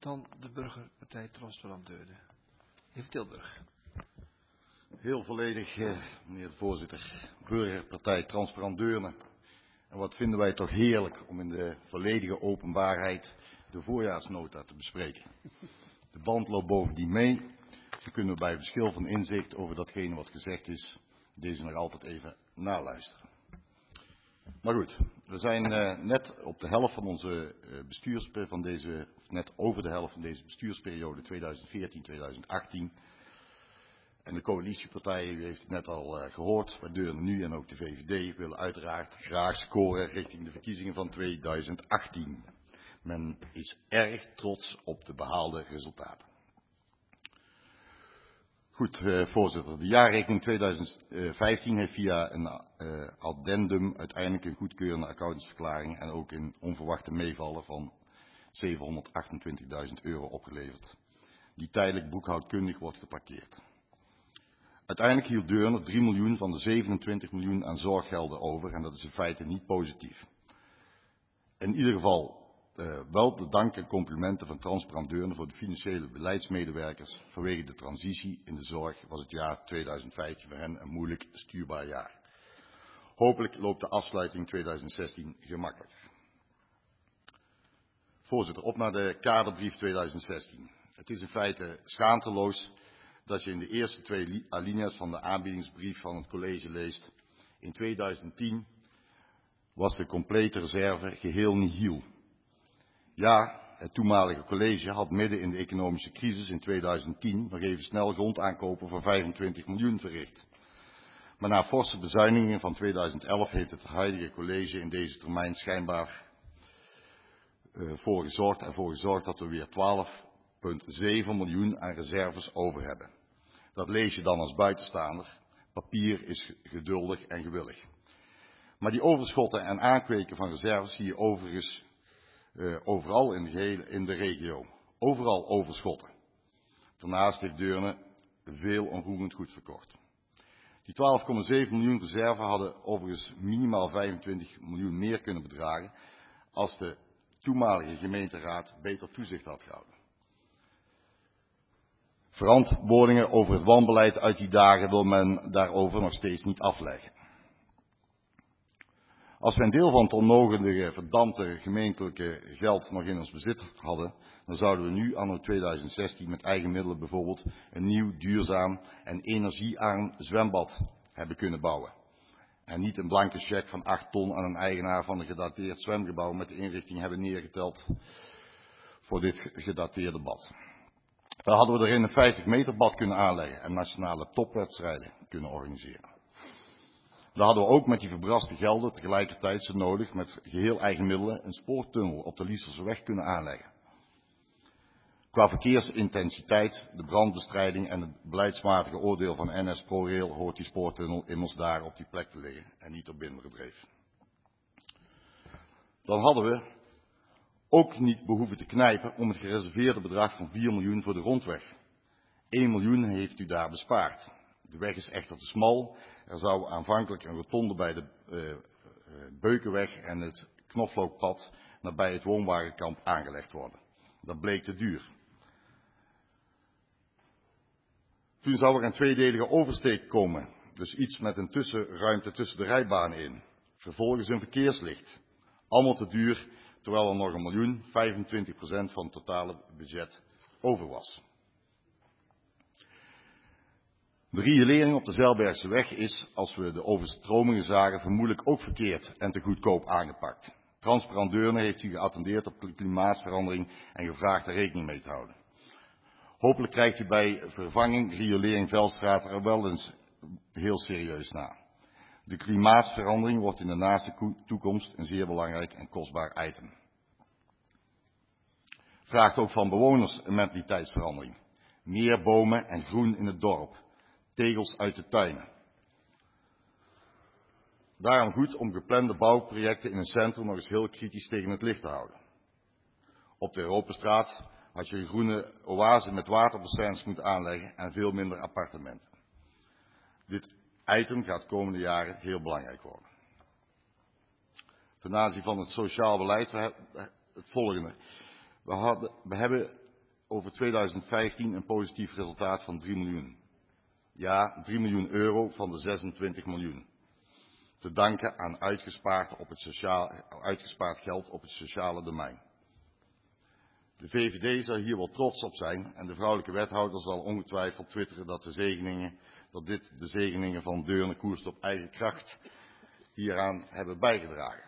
Dan de Burgerpartij Transparant Deurne. Heer Tilburg. Heel volledig, meneer de voorzitter. Burgerpartij Transparant Deurne. En wat vinden wij toch heerlijk om in de volledige openbaarheid de voorjaarsnota te bespreken. De band loopt bovendien mee. Zo kunnen we bij verschil van inzicht over datgene wat gezegd is, deze nog altijd even naluisteren. Maar goed, we zijn net op de helft van onze net over de helft van deze bestuursperiode 2014-2018. En de coalitiepartijen, u heeft het net al gehoord, wij Deurne nu en ook de VVD willen uiteraard graag scoren richting de verkiezingen van 2018. Men is erg trots op de behaalde resultaten. Goed, voorzitter. De jaarrekening 2015 heeft via een addendum uiteindelijk een goedkeurende accountantsverklaring en ook een onverwachte meevallen van €728.000 opgeleverd, die tijdelijk boekhoudkundig wordt geparkeerd. Uiteindelijk hield Deurne 3 miljoen van de 27 miljoen aan zorggelden over en dat is in feite niet positief. In ieder geval wel de dank en complimenten van Transparant Deurne voor de financiële beleidsmedewerkers. Vanwege de transitie in de zorg was het jaar 2015 voor hen een moeilijk stuurbaar jaar. Hopelijk loopt de afsluiting 2016 gemakkelijk. Voorzitter, op naar de kaderbrief 2016. Het is in feite schaamteloos dat je in de eerste 2 alinea's van de aanbiedingsbrief van het college leest. In 2010 was de complete reserve geheel nihil. Ja, het toenmalige college had midden in de economische crisis in 2010 nog even snel grondaankopen van 25 miljoen verricht. Maar na forse bezuinigingen van 2011 heeft het huidige college in deze termijn schijnbaar ervoor gezorgd dat we weer 12,7 miljoen aan reserves over hebben. Dat lees je dan als buitenstaander. Papier is geduldig en gewillig. Maar die overschotten en aankweken van reserves zie je overigens overal in de regio. Overal overschotten. Daarnaast heeft Deurne veel onroerend goed verkocht. Die 12,7 miljoen reserve hadden overigens minimaal 25 miljoen meer kunnen bedragen als de toenmalige gemeenteraad beter toezicht had gehouden. Verantwoordingen over het wanbeleid uit die dagen wil men daarover nog steeds niet afleggen. Als we een deel van het onnodige, verdampte gemeentelijke geld nog in ons bezit hadden, dan zouden we nu anno 2016 met eigen middelen bijvoorbeeld een nieuw, duurzaam en energiearm zwembad hebben kunnen bouwen. En niet een blanke cheque van 8 ton aan een eigenaar van een gedateerd zwemgebouw met de inrichting hebben neergeteld voor dit gedateerde bad. Dan hadden we erin een 50 meter bad kunnen aanleggen en nationale topwedstrijden kunnen organiseren. Dan hadden we ook met die verbraste gelden tegelijkertijd zo nodig met geheel eigen middelen een spoortunnel op de Liesterseweg kunnen aanleggen. Qua verkeersintensiteit, de brandbestrijding en het beleidsmatige oordeel van NS ProRail hoort die spoortunnel immers daar op die plek te liggen en niet op Binderdreef. Dan hadden we ook niet behoeven te knijpen om het gereserveerde bedrag van 4 miljoen voor de rondweg. 1 miljoen heeft u daar bespaard. De weg is echter te smal. Er zou aanvankelijk een rotonde bij de Beukenweg en het Knoflookpad nabij het woonwagenkamp aangelegd worden. Dat bleek te duur. Toen zou er een tweedelige oversteek komen, dus iets met een tussenruimte tussen de rijbanen in. Vervolgens een verkeerslicht. Allemaal te duur, terwijl er nog 1 miljoen, 25% van het totale budget over was. De riolering op de Zeilbergseweg is, als we de overstromingen zagen, vermoedelijk ook verkeerd en te goedkoop aangepakt. Transparant Deurne heeft u geattendeerd op klimaatverandering en gevraagd er rekening mee te houden. Hopelijk krijgt u bij vervanging riolering Veldstraat er wel eens heel serieus na. De klimaatverandering wordt in de naaste toekomst een zeer belangrijk en kostbaar item. Vraagt ook van bewoners een mentaliteitsverandering. Meer bomen en groen in het dorp. Tegels uit de tuinen. Daarom goed om geplande bouwprojecten in een centrum nog eens heel kritisch tegen het licht te houden. Op de Europastraat had je een groene oase met waterbassins moeten aanleggen en veel minder appartementen. Dit item gaat de komende jaren heel belangrijk worden. Ten aanzien van het sociaal beleid het volgende. We hebben over 2015 een positief resultaat van 3 miljoen. Ja, 3 miljoen euro van de 26 miljoen. Te danken aan uitgespaard geld op het sociale domein. De VVD zal hier wel trots op zijn en de vrouwelijke wethouder zal ongetwijfeld twitteren dat dit de zegeningen van Deurne koerst op eigen kracht hieraan hebben bijgedragen.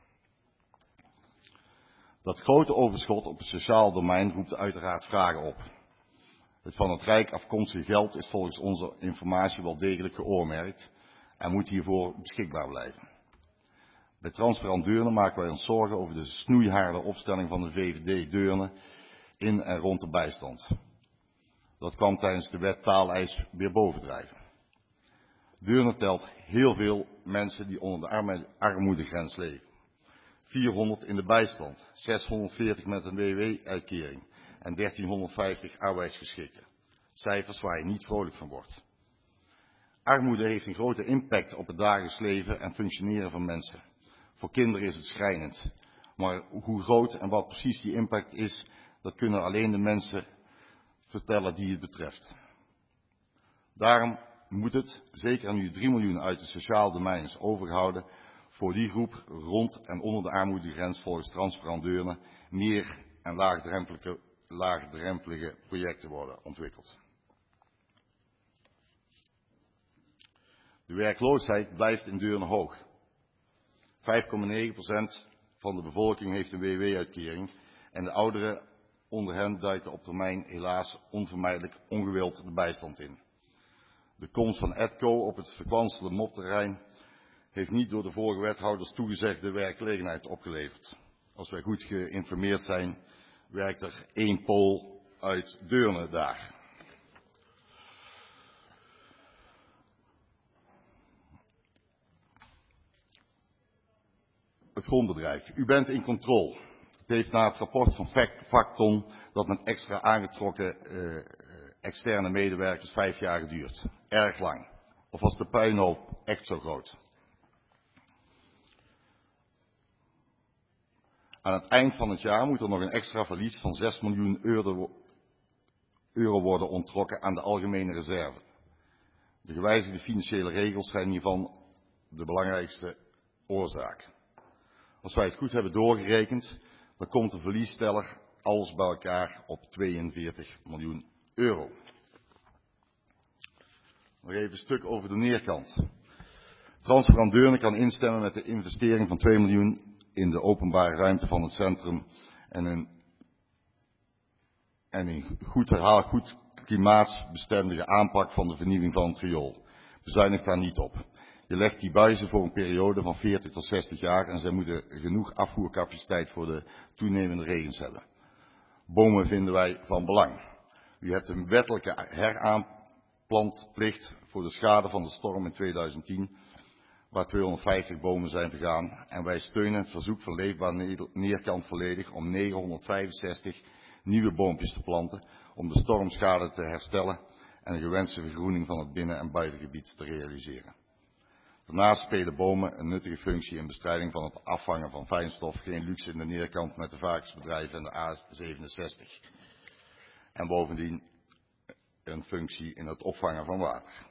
Dat grote overschot op het sociaal domein roept uiteraard vragen op. Het van het Rijk afkomstige geld is volgens onze informatie wel degelijk geoormerkt en moet hiervoor beschikbaar blijven. Bij Transparant Deurne maken wij ons zorgen over de snoeiharde opstelling van de VVD Deurne in en rond de bijstand. Dat kwam tijdens de wet taaleis weer bovendrijven. Deurne telt heel veel mensen die onder de armoedegrens leven. 400 in de bijstand, 640 met een WW-uitkering en 1350 arbeidsgeschikten. Cijfers waar je niet vrolijk van wordt. Armoede heeft een grote impact op het dagelijks leven en functioneren van mensen. Voor kinderen is het schrijnend. Maar hoe groot en wat precies die impact is, dat kunnen alleen de mensen vertellen die het betreft. Daarom moet het, zeker nu 3 miljoen uit het sociaal domein is overgehouden, voor die groep rond en onder de armoedegrens volgens Transparant Deurne meer en laagdrempelige projecten worden ontwikkeld. De werkloosheid blijft in Deurne hoog. 5,9% van de bevolking heeft een WW-uitkering en de ouderen onder hen duiken op termijn helaas onvermijdelijk ongewild de bijstand in. De komst van EDCO op het verkwanselde mopterrein heeft niet door de vorige wethouders toegezegde werkgelegenheid opgeleverd. Als wij goed geïnformeerd zijn, werkt er 1 Pool uit Deurne daar. Het grondbedrijf. U bent in controle. Het heeft na het rapport van Vakton dat met extra aangetrokken externe medewerkers 5 jaar geduurd. Erg lang. Of was de puinhoop echt zo groot? Aan het eind van het jaar moet er nog een extra verlies van 6 miljoen euro worden onttrokken aan de algemene reserve. De gewijzigde financiële regels zijn hiervan de belangrijkste oorzaak. Als wij het goed hebben doorgerekend, dan komt de verliesteller alles bij elkaar op 42 miljoen euro. Nog even een stuk over de neerkant. Transparant Deurne kan instemmen met de investering van 2 miljoen in de openbare ruimte van het centrum en een goed klimaatsbestendige aanpak van de vernieuwing van het riool. Bezuinig daar niet op. Je legt die buizen voor een periode van 40 tot 60 jaar en zij moeten genoeg afvoercapaciteit voor de toenemende regens hebben. Bomen vinden wij van belang. U hebt een wettelijke heraanplantplicht voor de schade van de storm in 2010, waar 250 bomen zijn vergaan. En wij steunen het verzoek van Leefbaar Neerkant volledig om 965 nieuwe boompjes te planten om de stormschade te herstellen en een gewenste vergroening van het binnen- en buitengebied te realiseren. Daarnaast spelen bomen een nuttige functie in bestrijding van het afvangen van fijnstof, geen luxe in de Neerkant met de varkensbedrijven en de A67. En bovendien een functie in het opvangen van water.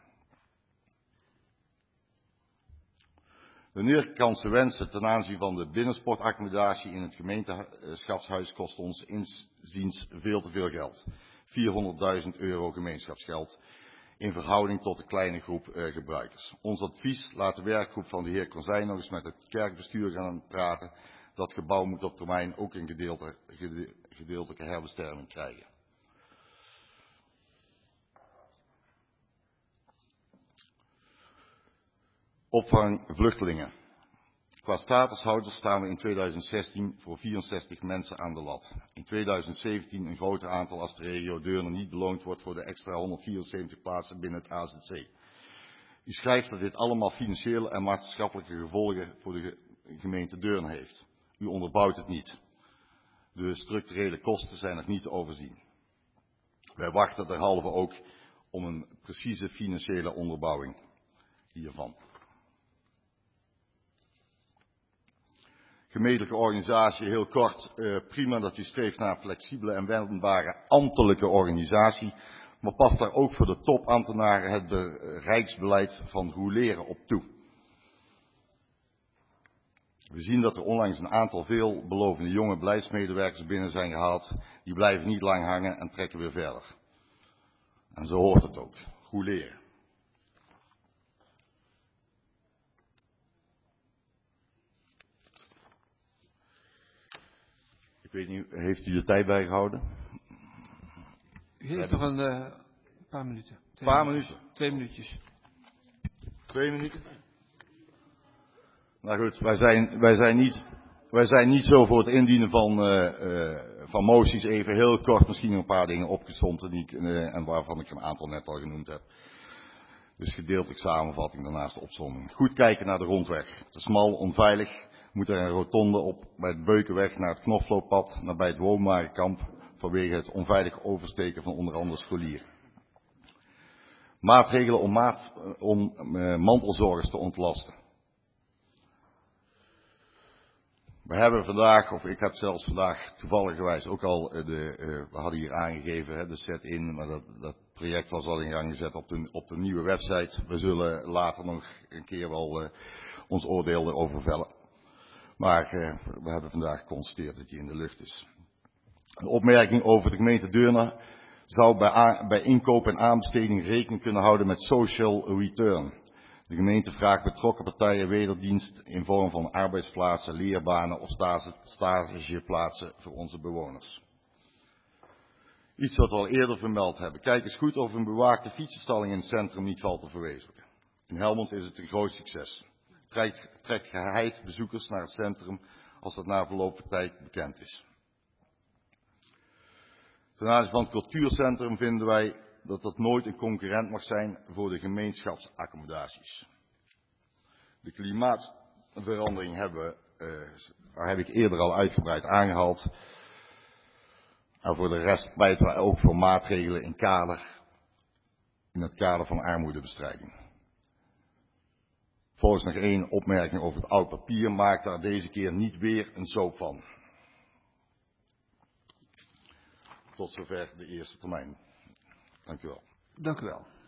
De Neerkantse wensen ten aanzien van de binnensportaccommodatie in het gemeenschapshuis kost ons inziens veel te veel geld. 400.000 euro gemeenschapsgeld in verhouding tot de kleine groep gebruikers. Ons advies: laat de werkgroep van de heer Kozijn nog eens met het kerkbestuur gaan praten. Dat gebouw moet op termijn ook een gedeeltelijke herbestemming krijgen. Opvang vluchtelingen. Qua statushouders staan we in 2016 voor 64 mensen aan de lat. In 2017 een groter aantal als de regio Deurne niet beloond wordt voor de extra 174 plaatsen binnen het AZC. U schrijft dat dit allemaal financiële en maatschappelijke gevolgen voor de gemeente Deurne heeft. U onderbouwt het niet. De structurele kosten zijn nog niet te overzien. Wij wachten derhalve ook om een precieze financiële onderbouwing hiervan. Gemeentelijke organisatie, heel kort, prima dat u streeft naar een flexibele en wendbare ambtelijke organisatie, maar past daar ook voor de topambtenaren het bereiksbeleid van roleren op toe. We zien dat er onlangs een aantal veelbelovende jonge beleidsmedewerkers binnen zijn gehaald. Die blijven niet lang hangen en trekken weer verder. En zo hoort het ook. Goed leren. Ik weet niet, heeft u de tijd bijgehouden? U heeft nog een paar minuten. Een paar minuten? 2 minuutjes. 2 minuten? Nou goed, wij zijn niet zo voor het indienen van moties. Even heel kort misschien een paar dingen opgesomd en waarvan ik een aantal net al genoemd heb. Dus gedeeltelijk samenvatting, daarnaast de opsomming. Goed kijken naar de rondweg. Te smal, onveilig. Moet er een rotonde op bij het Beukenweg naar het Knoflooppad, nabij het Woonwagenkamp, vanwege het onveilig oversteken van onder andere scholieren. Maatregelen om mantelzorgers te ontlasten. We hebben vandaag, of ik heb zelfs vandaag toevalligerwijs ook al, we hadden hier aangegeven de set-in, maar dat project was al in gang gezet op de nieuwe website. We zullen later nog een keer wel ons oordeel erover vellen. Maar we hebben vandaag geconstateerd dat die in de lucht is. Een opmerking over de gemeente Deurne zou bij inkoop en aanbesteding rekening kunnen houden met social return. De gemeente vraagt betrokken partijen wederdienst in vorm van arbeidsplaatsen, leerbanen of stageplaatsen voor onze bewoners. Iets wat we al eerder vermeld hebben. Kijk eens goed of een bewaakte fietsenstalling in het centrum niet valt te verwezenlijken. In Helmond is het een groot succes. Trekt geheid bezoekers naar het centrum als dat na verloop van tijd bekend is. Ten aanzien van het cultuurcentrum vinden wij dat dat nooit een concurrent mag zijn voor de gemeenschapsaccommodaties. De klimaatverandering heb ik eerder al uitgebreid aangehaald. En voor de rest pleiten wij ook voor maatregelen in het kader van armoedebestrijding. Volgens nog 1 opmerking over het oud papier, maak daar deze keer niet weer een soap van. Tot zover de eerste termijn. Dank u wel. Dank u wel.